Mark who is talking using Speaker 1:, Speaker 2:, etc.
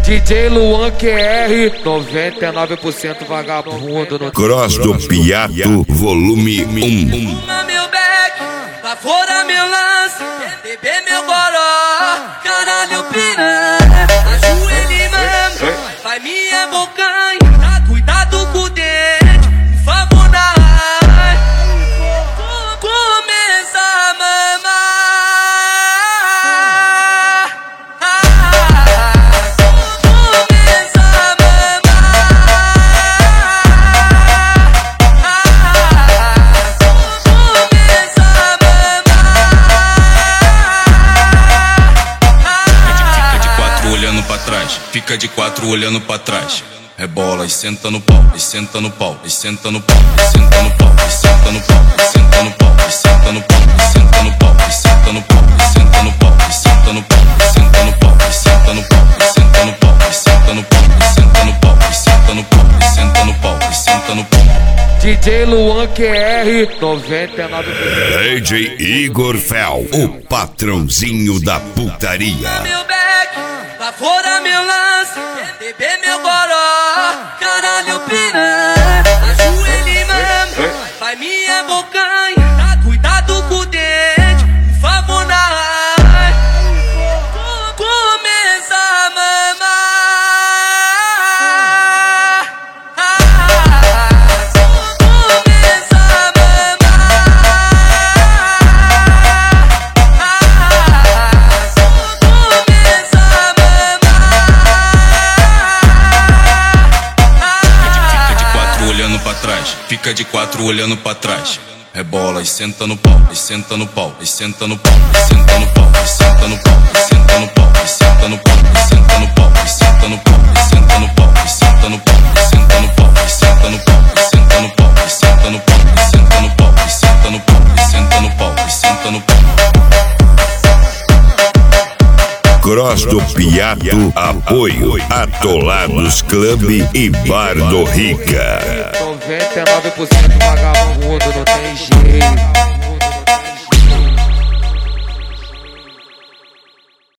Speaker 1: DJ Luan QR, 99% vagabundo no
Speaker 2: Cross do Piato, volume 1.
Speaker 3: Fuma meu beck, lá fora meu lance, beber meu goró, caralho piranha. Ajoelhe mesmo, vai me abocanhar, tá cuidado com o dente, por favor na área. Começa a mamar.
Speaker 4: Fica de quatro olhando pra trás. Rebola e senta no pau, e senta no pau, e senta no pau, e senta no pau, e senta no pau, e senta no pau, e senta no pau, e senta no pau, e senta no pau, e senta no pau, e senta no pau, e senta no pau, e senta no pau, e senta no pau, e senta no pau, e senta no pau, e senta no pau, e senta no pau, e senta no pau.
Speaker 1: DJ Luan QR, 99%.
Speaker 2: DJ Igor Fel, o patrãozinho da putaria.
Speaker 3: Meu beck, lá fora meu lance, beber meu goró, caralho piranha. Ajoelhe mesmo, vai me abocanhar, tá cuidado com o dente, por favor na área. Começa a mamar. Começa a
Speaker 4: Fica de quatro olhando pra trás. Rebola e senta no pau, e senta no pau, e senta no pau, e senta no pau, e senta no pau, e senta no pau, e senta no pau, e senta no pau, e senta no pau, e senta no pau, e senta no pau, e senta no pau, e senta no pau, e senta no pau, e senta no pau, e senta no pau, e senta no pau, e senta no pau, e senta no pau.
Speaker 2: Cross do Piato, apoio Atolados Clube e Bar do Rica.
Speaker 1: 99% vagabundo, não tem jeito.